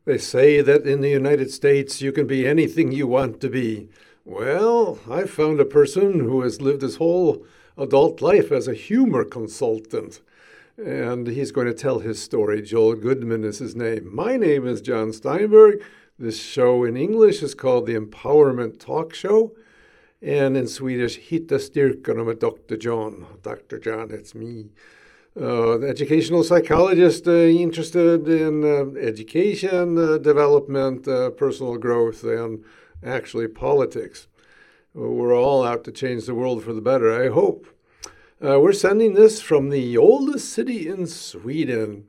They say that in the United States you can be anything you want to be. Well, I found a person who has lived his whole adult life as a humor consultant, and he's going to tell his story. Joel Goodman is his name. My name is John Steinberg. This show in English is called the Empowerment Talk Show, and in Swedish, Hitta styrkan med Dr. John. Dr. John, it's me. Educational psychologist interested in education, development, personal growth, and actually politics. We're all out to change the world for the better, I hope. We're sending this from the oldest city in Sweden,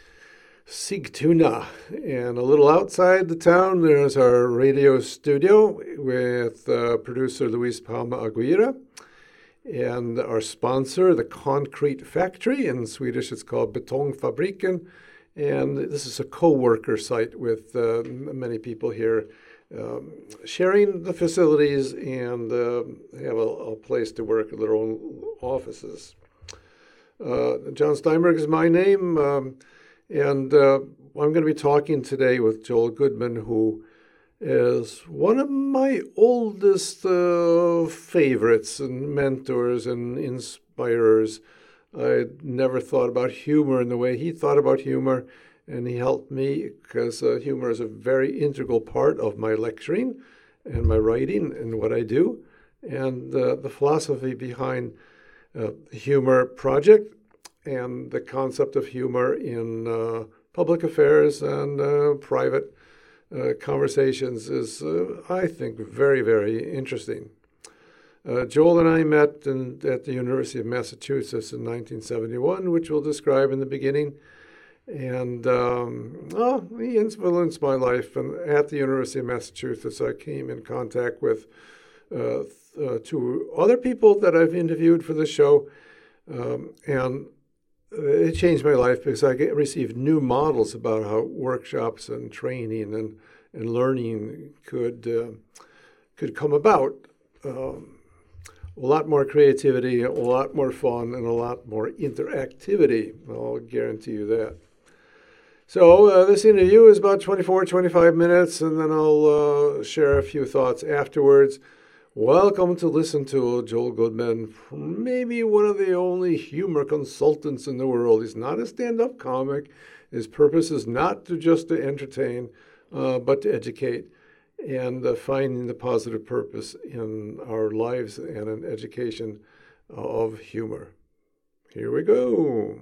Sigtuna. And a little outside the town, there's our radio studio with producer Luis Palma Aguirre. And our sponsor, the Concrete Factory. In Swedish, it's called Betongfabriken. And this is a co-worker site with many people here sharing the facilities and have a place to work at their own offices. John Steinberg is my name, and I'm going to be talking today with Joel Goodman, who is one of my oldest favorites and mentors and inspirers. I never thought about humor in the way he thought about humor, and he helped me because humor is a very integral part of my lecturing and my writing and what I do, and the philosophy behind the Humor Project and the concept of humor in public affairs and private conversations is, I think, very, very interesting. Joel and I met at the University of Massachusetts in 1971, which we'll describe in the beginning. And he influenced my life. And at the University of Massachusetts, I came in contact with two other people that I've interviewed for the show. And it changed my life because I received new models about how workshops and training and learning could come about. A lot more creativity, a lot more fun, and a lot more interactivity. I'll guarantee you that. So this interview is about 25 minutes, and then I'll share a few thoughts afterwards. Welcome to listen to Joel Goodman, maybe one of the only humor consultants in the world. He's not a stand-up comic. His purpose is not just to entertain, but to educate and finding the positive purpose in our lives and in education of humor. Here we go.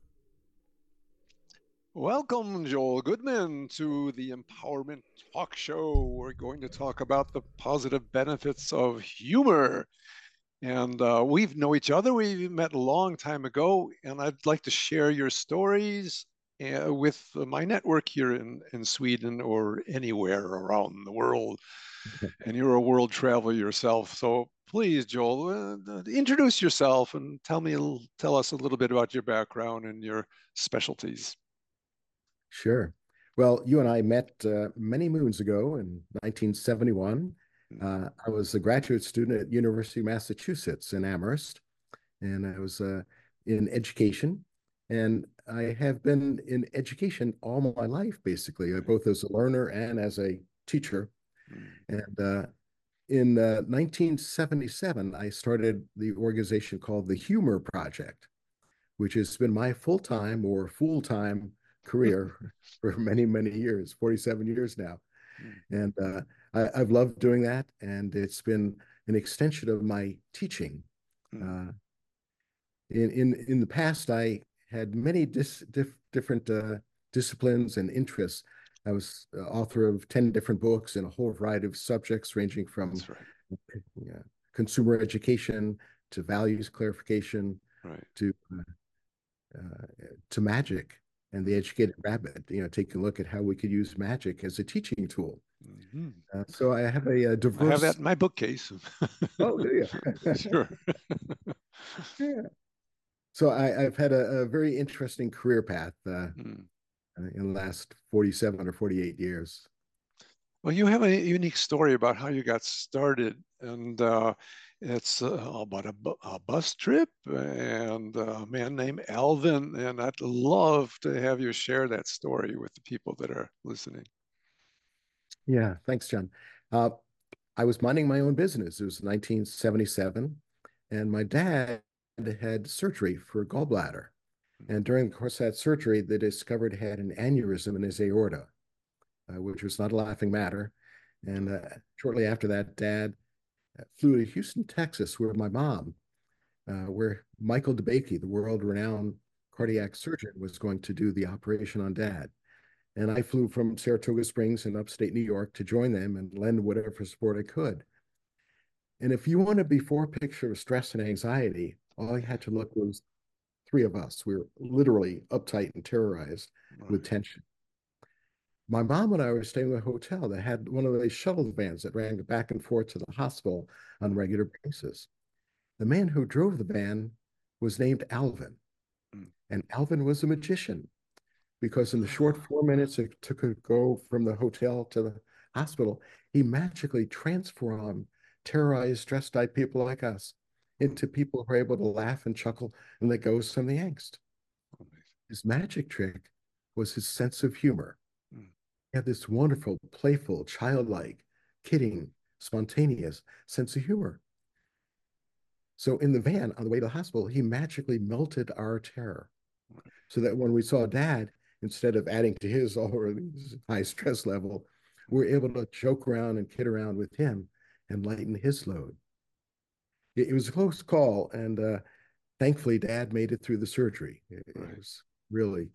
Welcome, Joel Goodman, to the Empowerment Talk Show. We're going to talk about the positive benefits of humor. And we know each other. We met a long time ago, and I'd like to share your stories with my network here in Sweden or anywhere around the world. And you're a world traveler yourself. So please, Joel, introduce yourself and tell us a little bit about your background and your specialties. Sure. Well, you and I met many moons ago in 1971. I was a graduate student at University of Massachusetts in Amherst, and I was in education. And I have been in education all my life, basically, both as a learner and as a teacher. And in 1977, I started the organization called the Humor Project, which has been my full-time career for many, many years, 47 years now. And I've loved doing that. And it's been an extension of my teaching. In the past, I had many different disciplines and interests. I was author of 10 different books in a whole variety of subjects, ranging from consumer education to values clarification, to magic and the educated rabbit, taking a look at how we could use magic as a teaching tool. So I have a diverse... I have that in my bookcase. Oh, do you? Sure. Yeah. So I've had a very interesting career path in the last 47 or 48 years. Well, you have a unique story about how you got started, and it's about a bus trip and a man named Alvin, and I'd love to have you share that story with the people that are listening. Yeah, thanks, John. Uh, I was minding my own business. It was 1977, and my dad had surgery for gallbladder. And during the course of that surgery, they discovered he had an aneurysm in his aorta, which was not a laughing matter. And shortly after that, Dad flew to Houston, Texas, where my mom, where Michael DeBakey, the world-renowned cardiac surgeon, was going to do the operation on Dad. And I flew from Saratoga Springs in upstate New York to join them and lend whatever support I could. And if you want a before picture of stress and anxiety, all you had to look was three of us. We were literally uptight and terrorized with tension. My mom and I were staying in a hotel that had one of those shuttle vans that ran back and forth to the hospital on a regular basis. The man who drove the van was named Alvin, and Alvin was a magician because in the short 4 minutes it took to go from the hotel to the hospital, he magically transformed terrorized, stressed-out people like us into people who are able to laugh and chuckle and let go of some of the angst. His magic trick was his sense of humor. He had this wonderful, playful, childlike, kidding, spontaneous sense of humor. So in the van on the way to the hospital, he magically melted our terror so that when we saw Dad, instead of adding to his already high stress level, we're able to joke around and kid around with him and lighten his load. It was a close call, and thankfully, Dad made it through the surgery. It was really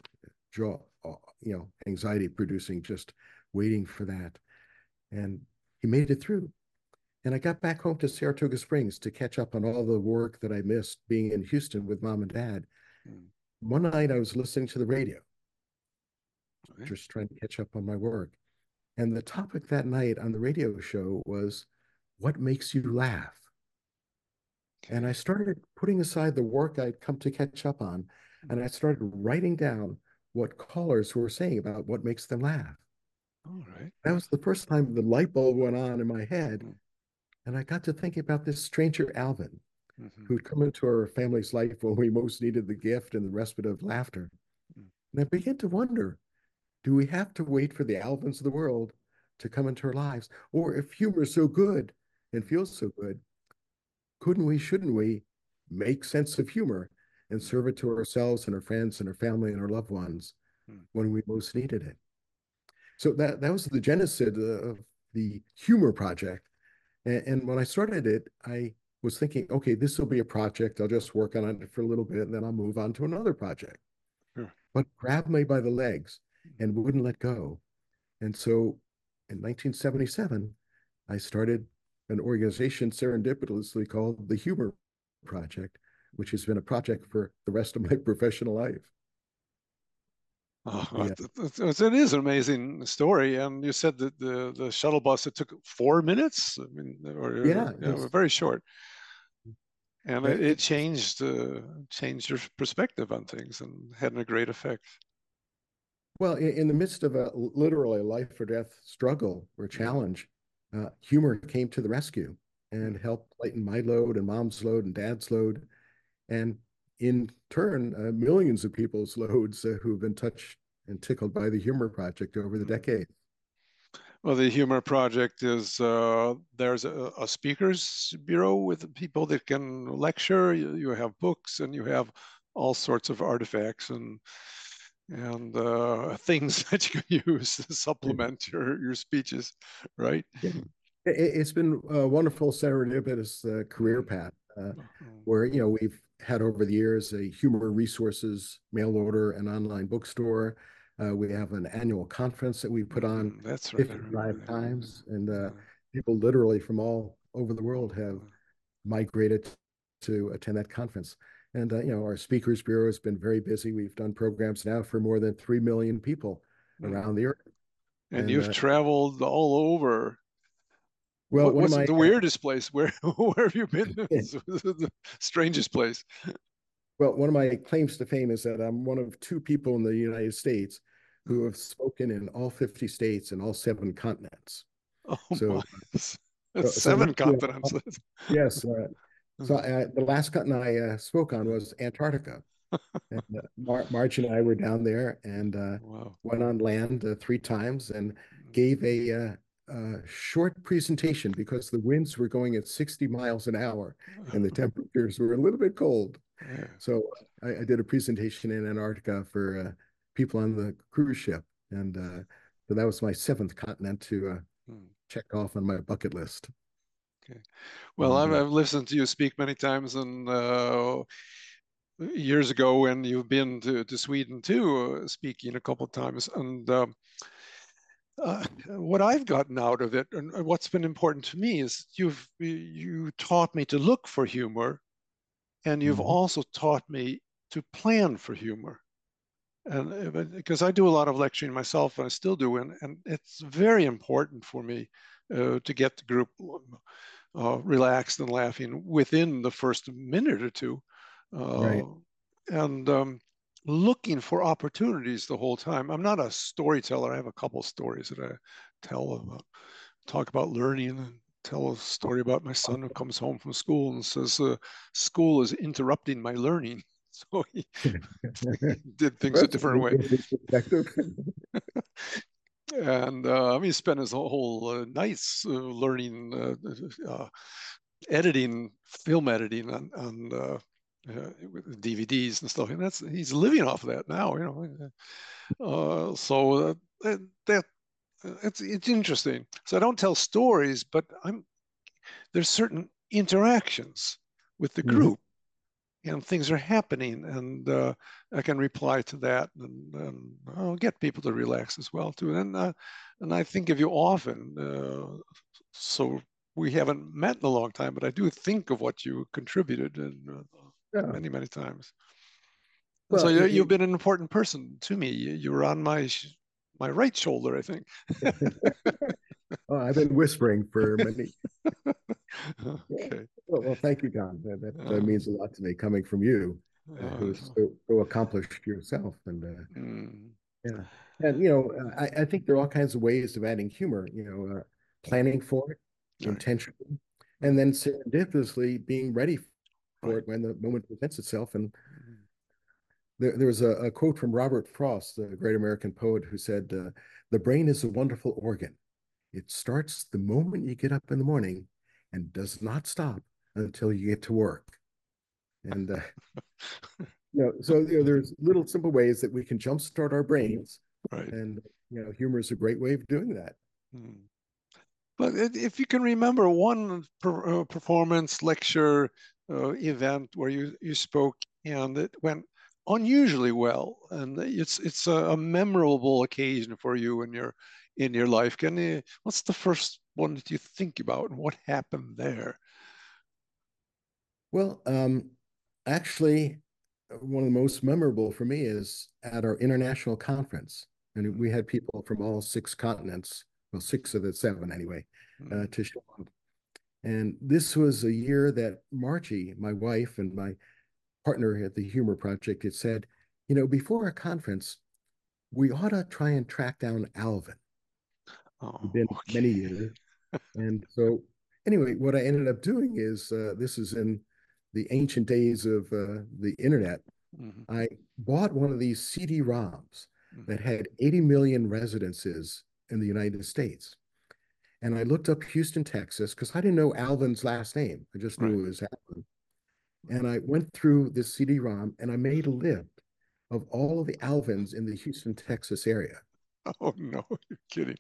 anxiety producing, just waiting for that. And he made it through. And I got back home to Saratoga Springs to catch up on all the work that I missed being in Houston with Mom and Dad. One night I was listening to the radio, just trying to catch up on my work. And the topic that night on the radio show was, what makes you laugh? And I started putting aside the work I'd come to catch up on, and I started writing down what callers were saying about what makes them laugh. All right. That was the first time the light bulb went on in my head. And I got to thinking about this stranger, Alvin, who'd come into our family's life when we most needed the gift and the respite of laughter. And I began to wonder, do we have to wait for the Alvins of the world to come into our lives? Or if humor is so good and feels so good, shouldn't we make sense of humor and serve it to ourselves and our friends and our family and our loved ones when we most needed it? So that was the genesis of the Humor Project. And when I started it, I was thinking, okay, this will be a project. I'll just work on it for a little bit, and then I'll move on to another project. But grabbed me by the legs and wouldn't let go. And so in 1977, I started an organization serendipitously called the Humor Project, which has been a project for the rest of my professional life. Oh, it is an amazing story. And you said that the shuttle bus, it took 4 minutes. I mean, very short. And it changed your perspective on things and had a great effect. Well, in the midst of literally a life or death struggle or challenge, humor came to the rescue and helped lighten my load and Mom's load and Dad's load. And in turn, millions of people's loads who've been touched and tickled by the Humor Project over the decade. Well, the Humor Project is there's a speakers bureau with people that can lecture. You have books and you have all sorts of artifacts and things that you can use to supplement your speeches, right? Yeah. It's been a wonderful serendipitous career path where we've had over the years a humor resources mail order and online bookstore. We have an annual conference that we put on 55 times, and people literally from all over the world have migrated to attend that conference. And our speakers bureau has been very busy. We've done programs now for more than 3 million people around the earth. And you've traveled all over. Well, what's the weirdest place? Where have you been? The strangest place? Well, one of my claims to fame is that I'm one of two people in the United States who have spoken in all 50 states and all 7 continents. Oh, so, that's 7 continents. Yes. So the last continent I spoke on was Antarctica. And Marge and I were down there and went on land 3 times and gave a short presentation because the winds were going at 60 miles an hour and the temperatures were a little bit cold. So I did a presentation in Antarctica for people on the cruise ship. And so that was my seventh continent to check off on my bucket list. Okay. Well, I've listened to you speak many times, and years ago when you've been to Sweden too, speaking a couple of times. And what I've gotten out of it, and what's been important to me, is you taught me to look for humor, and you've also taught me to plan for humor. And because I do a lot of lecturing myself, and I still do, and it's very important for me to get the group relaxed and laughing within the first minute or two, Right. and looking for opportunities the whole time. I'm not a storyteller. I have a couple stories that I tell about, talk about learning, and tell a story about my son who comes home from school and says, school is interrupting my learning. So he did things a different way. And he spent his whole nights learning editing, film editing on with DVDs and stuff, and he's living off of that now, you know. So that it's interesting. So I don't tell stories, but there's certain interactions with the group, and things are happening, and I can reply to that, and I'll get people to relax as well too. And I think of you often, so we haven't met in a long time, but I do think of what you contributed many, many times. Well, so you've been an important person to me. You were on my right shoulder, I think. Oh, I've been whispering for many. Okay. Well, thank you, Don. That means a lot to me coming from you, who's so accomplished yourself. And yeah, and I think there are all kinds of ways of adding humor. Planning for it, intentionally, and then serendipitously being ready for it when the moment presents itself. And there was a quote from Robert Frost, the great American poet, who said, "The brain is a wonderful organ. It starts the moment you get up in the morning and does not stop until you get to work." And so there's little simple ways that we can jumpstart our brains, and humor is a great way of doing that. But if you can remember one performance, lecture, event where you spoke and it went unusually well, and it's a memorable occasion for you in your life. What's the first one that you think about, and what happened there? Well, actually, one of the most memorable for me is at our international conference, and we had people from all 6 continents, well, 6 of the 7 anyway, to show up. And this was a year that Margie, my wife and my partner at the Humor Project, had said, before a conference, we ought to try and track down Alvin. It's been many years. And so anyway, what I ended up doing is, this is in the ancient days of the internet. I bought one of these CD-ROMs that had 80 million residences in the United States. And I looked up Houston, Texas, because I didn't know Alvin's last name. I just knew it was Alvin. And I went through this CD-ROM and I made a list of all of the Alvins in the Houston, Texas area. Oh no, you're kidding.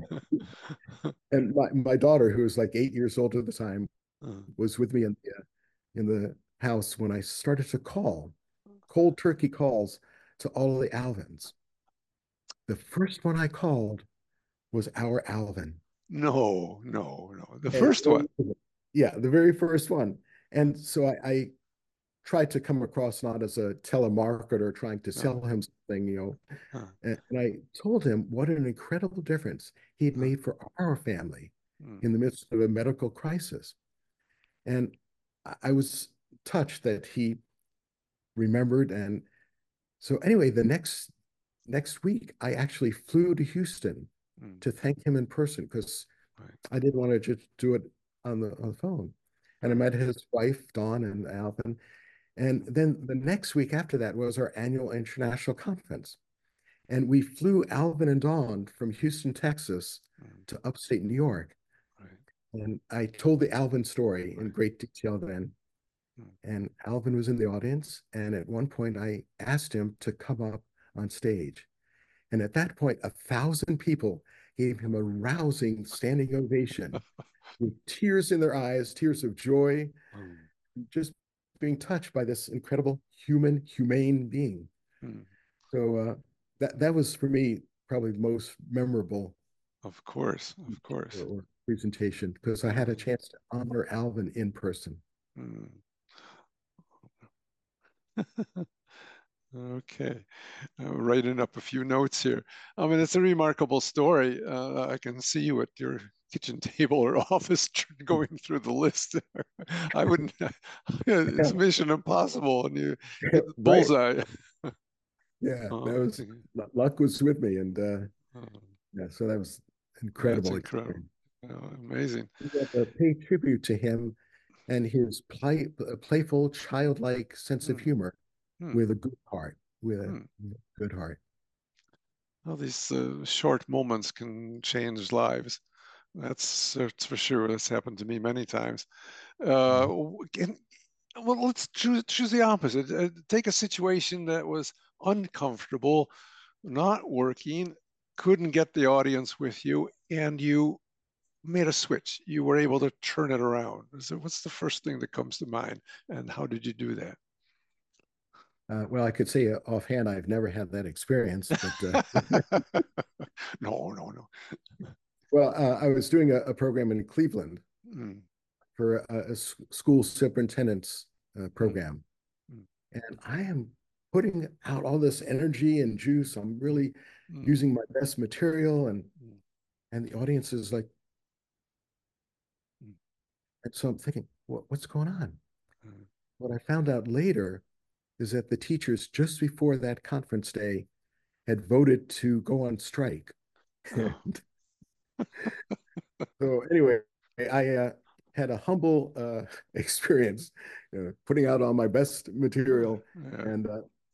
And my daughter, who was like 8 years old at the time, was with me in the house when I started to call cold turkey calls to all of the Alvins. The first one I called was our Alvin. No. The first one. Yeah, the very first one. And so I tried to come across not as a telemarketer trying to sell him something, and I told him what an incredible difference he'd made for our family in the midst of a medical crisis. And I was touched that he remembered. And so anyway, the next week, I actually flew to Houston to thank him in person, because I didn't want to just do it on the phone. And I met his wife, Dawn, and Alvin. And then the next week after that was our annual international conference. And we flew Alvin and Dawn from Houston, Texas Mm. to upstate New York. Right. And I told the Alvin story in great detail then. Mm. And Alvin was in the audience. And at one point, I asked him to come up on stage. And at that point, 1,000 people gave him a rousing standing ovation with tears in their eyes, tears of joy, Mm. just being touched by this incredible humane being. Mm. So that was for me probably the most memorable Of course, of course. or presentation because I had a chance to honor Alvin in person. Mm. Okay, writing up a few notes here. I mean, it's a remarkable story. I can see you at your kitchen table or office going through the list. I wouldn't, it's Mission Impossible, and you hit the Right. bullseye. Yeah, that Oh, was luck was with me, and oh, yeah, so that was that's incredible incredible. experience. Amazing. We got to pay tribute to him and his playful, childlike sense of Hmm, humor hmm, with a good heart, with a hmm. good heart. Well, these short moments can change lives. That's for sure. That's happened to me many times. Uh, and, well, let's choose the opposite. Take a situation that was uncomfortable, not working, couldn't get the audience with you, and you made a switch. You were able to turn it around. So what's the first thing that comes to mind, and how did you do that? Well, I could say offhand, I've never had that experience, but No, no, no. well, I was doing a program in Cleveland Mm, for a school superintendent's mm, program, mm, and I am putting out all this energy and juice. I'm really mm, using my best material, mm, and the audience is like, mm, and so I'm thinking, what's going on? mm. What I found out later is that the teachers just before that conference day had voted to go on strike. Oh, So anyway, I had a humble experience, putting out all my best material yeah, and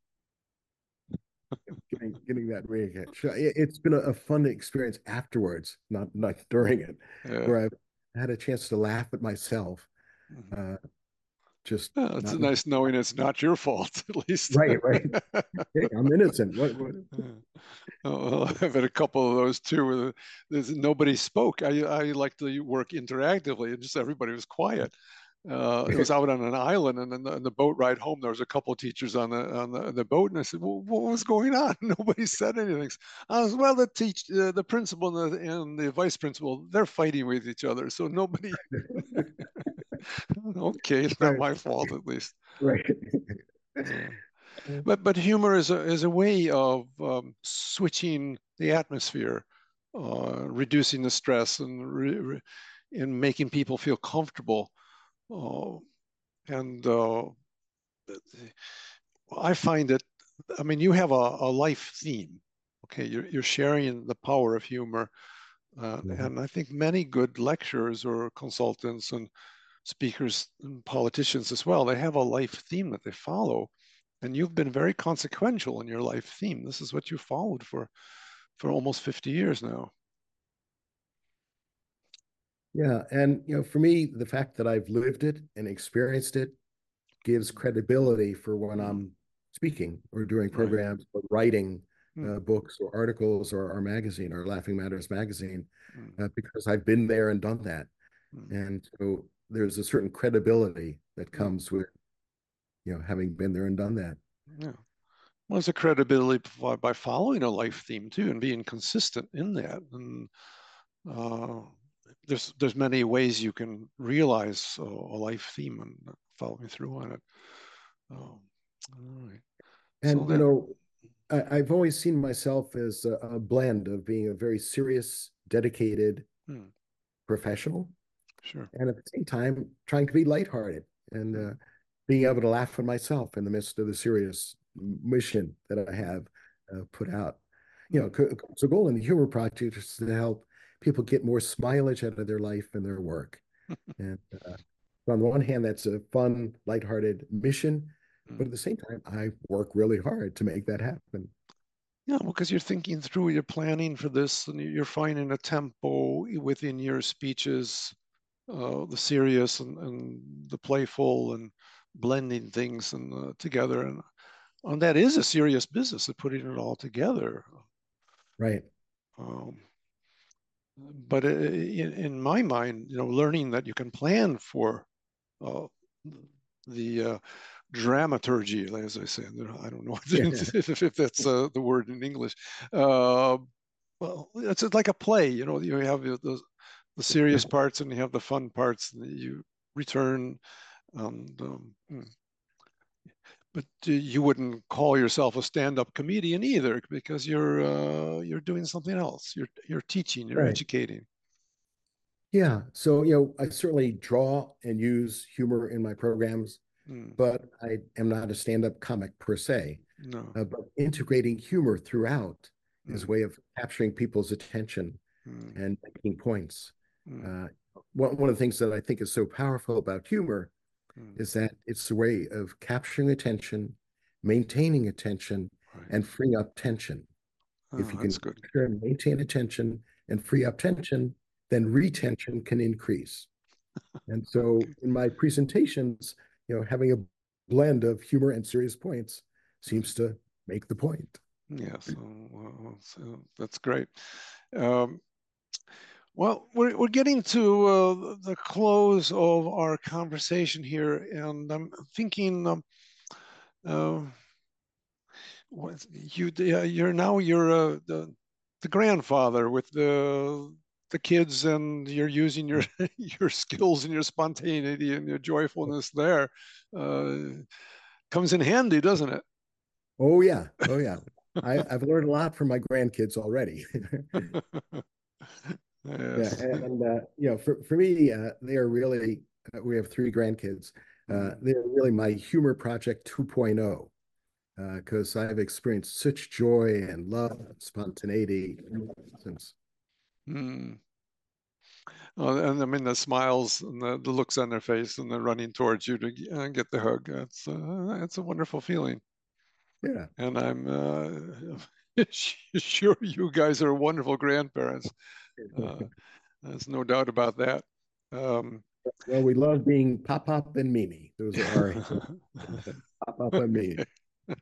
getting that reaction. So it's been a fun experience afterwards, not during it, yeah. where I've had a chance to laugh at myself. Mhm. Uh, just Well, it's not nice knowing it's not your fault, at least. right. Hey, I'm innocent. What? Oh, I've had a couple of those too, where nobody spoke. I like to work interactively, and just everybody was quiet. It was out on an island, and then the boat ride home, there was a couple of teachers on the boat, and I said, well, "What was going on?" Nobody said anything. I was, well, the principal and the vice principal, they're fighting with each other, so nobody. Okay, it's not Right, my fault, at least. right. Uh, but humor is a way of switching the atmosphere, reducing the stress, and making people feel comfortable. Uh, and I find that, I mean, you have a life theme. Okay, you're sharing the power of humor, Mhm. and I think many good lecturers or consultants and speakers and politicians as well, they have a life theme that they follow. And you've been very consequential in your life theme. This is what you followed for almost 50 years now. Yeah, and for me, the fact that I've lived it and experienced it gives credibility for when Mm, I'm speaking or doing right. programs or writing Mm, books or articles or our magazine, our Laughing Matters magazine, mm, because I've been there and done that. mm, And so there's a certain credibility that mm, comes with, having been there and done that. yeah. Well, it's a credibility by following a life theme too and being consistent in that. And uh, there's many ways you can realize a life theme and following through on it. Um, all right. So And, that, I've always seen myself as a blend of being a very serious, dedicated mm, professional, sure. and at the same time trying to be lighthearted and Mm, being able to laugh at myself in the midst of the serious mission that I mm, have put out. mm, So goal in the Humor Project is to help people get more mileage out of their life and their work. And on the one hand, that's a fun, lighthearted mission, but mm. at the same time, I work really hard to make that happen. Yeah, because you're thinking through, you're planning for this, and you're finding a tempo within your speeches, the serious and the playful, and blending things and together. And that is a serious business of putting it all together. Right. Um, but in my mind, learning that you can plan for uh, the dramaturgy, as I say. I don't know Yeah. if that's the word in English. Well, it's like a play. You have the serious parts and you have the fun parts, and you return. And, but you wouldn't call yourself a stand-up comedian either, because you're doing something else. You're teaching. You're Right. educating. Yeah. So, I certainly draw and use humor in my programs, Mm, but I am not a stand-up comic per se. no. But integrating humor throughout is a Mm, way of capturing people's attention mm, and making points. mm, Uh, one of the things that I think is so powerful about humor mm. is that it's a way of capturing attention, maintaining attention, Right. and freeing up tension. If Oh, you can that's good. capture and maintain attention and free up tension, then retention can increase. And so Okay. in my presentations, having a blend of humor and serious points Mm. seems to make the point. Yes, so that's great. Um, well, we're getting to the close of our conversation here, and I'm thinking, uh, you're the grandfather with the kids, and you're using your your skills and your spontaneity and your joyfulness there. Uh, Comes in handy, doesn't it? Oh yeah. Oh yeah. I've learned a lot from my grandkids already. Yeah, Yes. for me, they are really. We have three grandkids. Mm. They're really my humor project 2.0 because I've experienced such joy and love, and spontaneity since. Mm. And I mean the smiles and the looks on their face, and they're running towards you to get the hug. That's a wonderful feeling, Yeah. and I'm sure you guys are wonderful grandparents. Uh, there's no doubt about that. Um, Well, we love being Pop Pop and Mimi. Those are our Pop Pop and Mimi. okay.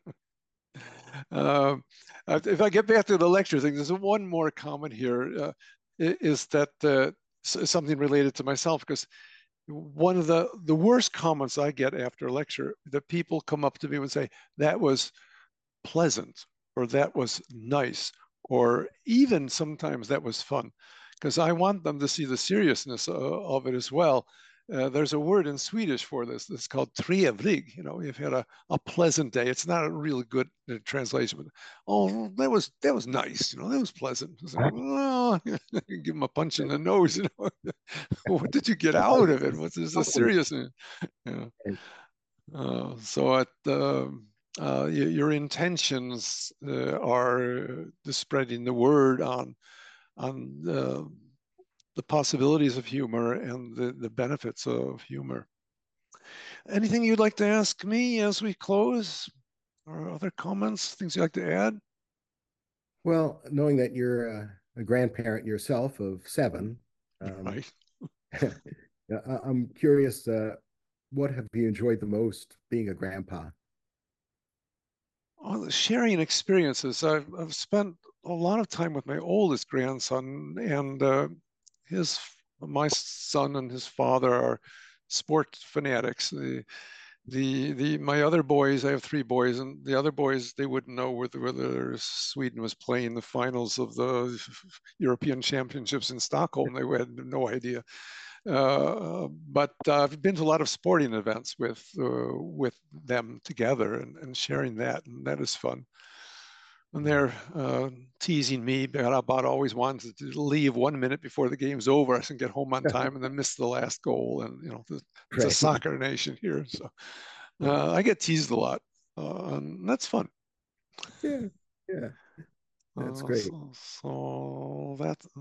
Um, if I get back to the lecture thing, there's one more comment here. Is that something related to myself? Because one of the worst comments I get after a lecture, that people come up to me and say, that was pleasant, or that was nice, or even sometimes that was fun, because I want them to see the seriousness of it as well. There's a word in Swedish for this. It's called trevlig. You've had a pleasant day. It's not a really good translation, but oh, that was nice. That was pleasant. Like, oh, give them a punch in the nose. What did you get out of it? What's the seriousness? Yeah. So your intentions are the spreading the word on the possibilities of humor and the benefits of humor. Anything you'd like to ask me as we close, or other comments, things you'd like to add? Well, knowing that you're a grandparent yourself of seven, um, Right. I'm curious, what have you enjoyed the most being a grandpa? Well, sharing experiences. I've spent a lot of time with my oldest grandson, and his my son and his father are sport fanatics. The my other boys, I have three boys, and the other boys, they wouldn't know whether Sweden was playing the finals of the European Championships in Stockholm. They had no idea. But I've been to a lot of sporting events with them together, and sharing that, and that is fun. And they're teasing me about always wanting to leave 1 minute before the game's over, so I can get home on time, and then miss the last goal. And it's a Right. soccer nation here, so I get teased a lot, and that's fun. Yeah. Yeah. That's Uh, great. so, so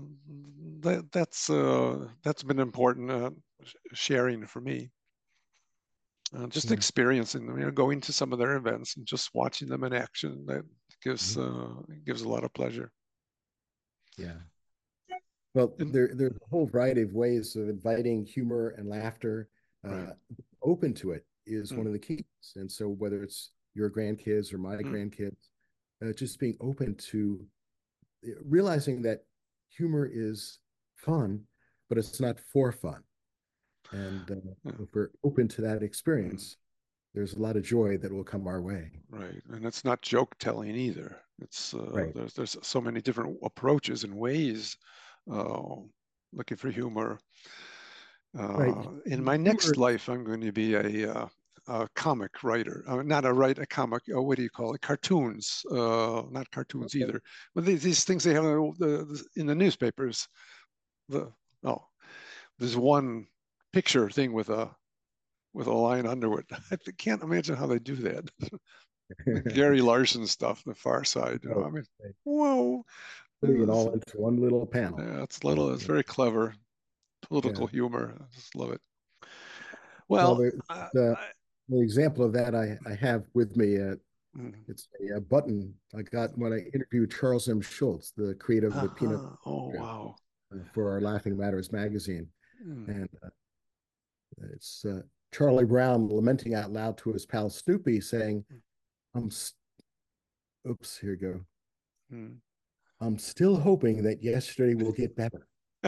that's been important, sharing for me. Just Yeah. experiencing them, going to some of their events and just watching them in action. That gives gives a lot of pleasure. Yeah. Well, And, there's a whole variety of ways of inviting humor and laughter. right. Open to it is one Mm, of the keys. And so whether it's your grandkids or my mm, grandkids, just being open to realizing that humor is fun, but it's not for fun. And yeah, if we're open to that mm, experience, there's a lot of joy that will come our way. right. And it's not joke telling either. It's Right. there's so many different approaches and ways uh, looking for humor. Right. In my next Humor, life, I'm going to be a comic writer, not a comic. What do you call it? Cartoons, not cartoons okay. either. But these things they have in the newspapers. The oh, there's one picture thing with a line under it. I can't imagine how they do that. Gary Larson stuff, The Far Side. You know, Oh, I mean, right. whoa, Putting it it's, all into one little panel. yeah, it's little. It's very clever political Yeah. humor. I just love it. Well, Well, the example of that I have with me. mm, It's a button I got when I interviewed Charles M. Schulz, the creator of the Peanut oh program, wow. for our Laughing Matters magazine. Mm. And it's Charlie Brown lamenting out loud to his pal Snoopy, saying, I'm, oops, here we go. Mm. I'm still hoping that yesterday will get better.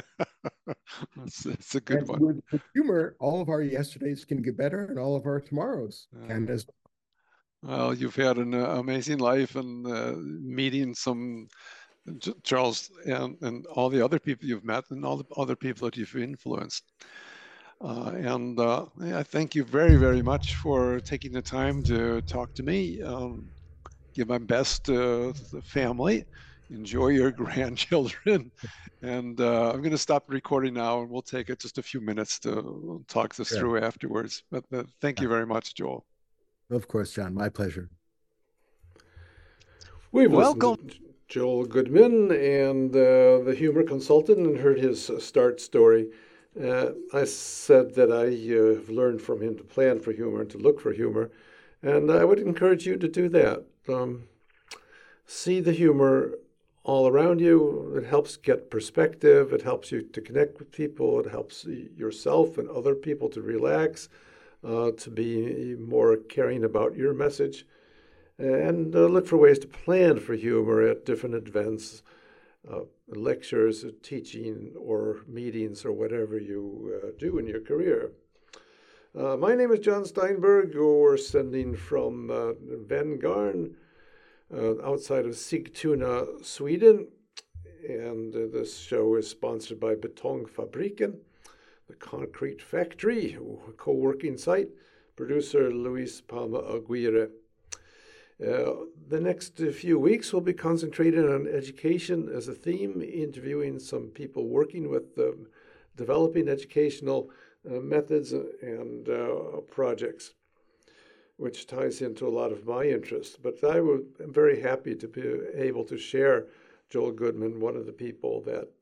It's a good And one. with humor, all of our yesterdays can get better and all of our tomorrows can as Well, you've had an amazing life and meeting some Charles and all the other people you've met and all the other people that you've influenced. I thank you very, very much for taking the time to talk to me. Give my best to the family. Enjoy your grandchildren. And I'm going to stop recording now and we'll take it just a few minutes to talk this sure. through afterwards. But thank you very much, Joel. Of course, John, my pleasure. We've Welcome. listened to Joel Goodman and the humor consultant and heard his start story. I said that I have learned from him to plan for humor and to look for humor, and I would encourage you to do that. See the humor all around you. It helps get perspective. It helps you to connect with people. It helps yourself and other people to relax, to be more caring about your message. And look for ways to plan for humor at different events, lectures, teaching, or meetings, or whatever you do in your career. My name is John Steinberg. We're sending from Van Garn, outside of Sigtuna, Sweden. And this show is sponsored by Betongfabriken, the concrete factory, co-working site. Producer Luis Palma Aguirre. The next few weeks will be concentrated on education as a theme, interviewing some people working with developing educational methods and projects, which ties into a lot of my interests. But am very happy to be able to share Joel Goodman, one of the people that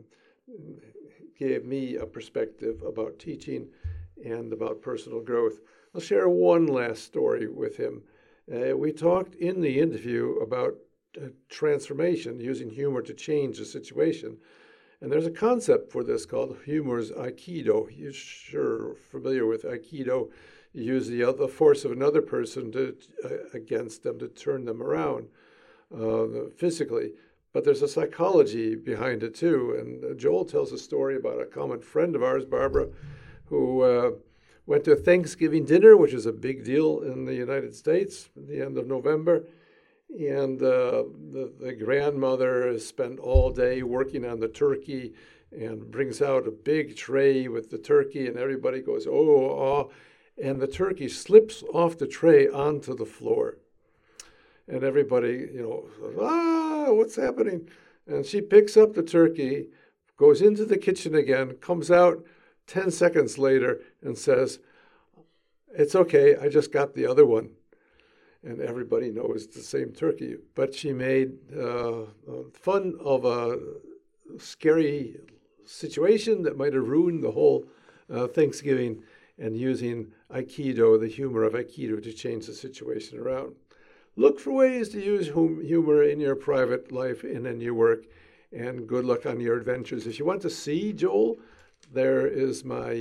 gave me a perspective about teaching and about personal growth. I'll share one last story with him. We talked in the interview about transformation, using humor to change a situation. And there's a concept for this called humor's Aikido. You're sure familiar with Aikido. You use the force of another person against them to turn them around physically. But there's a psychology behind it too. And Joel tells a story about a common friend of ours, Barbara, who went to a Thanksgiving dinner, which is a big deal in the United States at the end of November. And the grandmother spent all day working on the turkey and brings out a big tray with the turkey, and everybody goes, oh, and the turkey slips off the tray onto the floor. And everybody, what's happening? And she picks up the turkey, goes into the kitchen again, comes out 10 seconds later and says, it's okay, I just got the other one. And everybody knows the same turkey. But she made fun of a scary situation that might have ruined the whole Thanksgiving, and using Aikido, the humor of Aikido, to change the situation around. look for ways to use humor in your private life and in your work. And good luck on your adventures. If you want to see Joel, there is my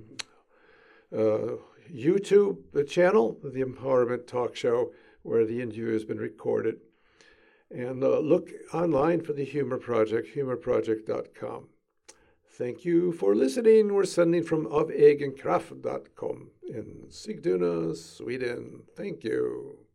YouTube channel, The Empowerment Talk Show, where the interview has been recorded. And look online for the Humor Project, humorproject.com. Thank you for listening. We're sending from avegenkraft.com in Sigtuna, Sweden. Thank you.